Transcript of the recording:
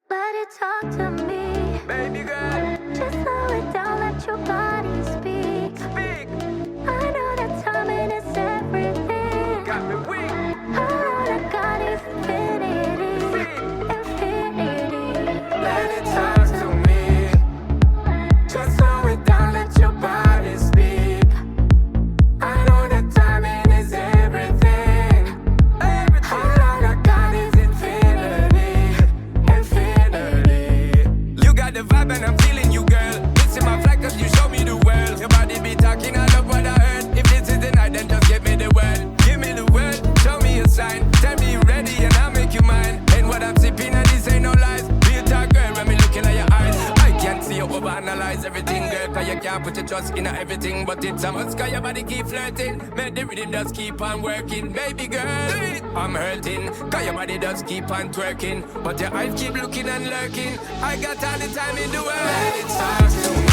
Let it talk to me. Baby girl, Just slow it down, let your body speak. speak. I know that timing is everything. Got me weak. All I got is infinity. Infinity. Let it talk to me. Just slow it down, let your body speak. I know that timing is everything. All I got is infinity. Infinity. You got the vibe and I'm feeling you, girl. It's in my flag cause you show me the world. Your body be talking, I love what I heard. If this is the night, then just give me the word. Give me the word, show me a sign. Tell me you ready and I'll make you mine. Ain't what I'm sipping and this ain't no lies. Be a dark girl when me looking at your eyes. I can't see you overanalyze everything, girl. Cause you can't put your trust in everything. But it's a must cause your body keep flirting. Man, the rhythm does keep on working. Baby girl, I'm hurting. Cause your body does keep on twerking. But your eyes keep looking and lurking. I got all the time in the world. Let it talk to me.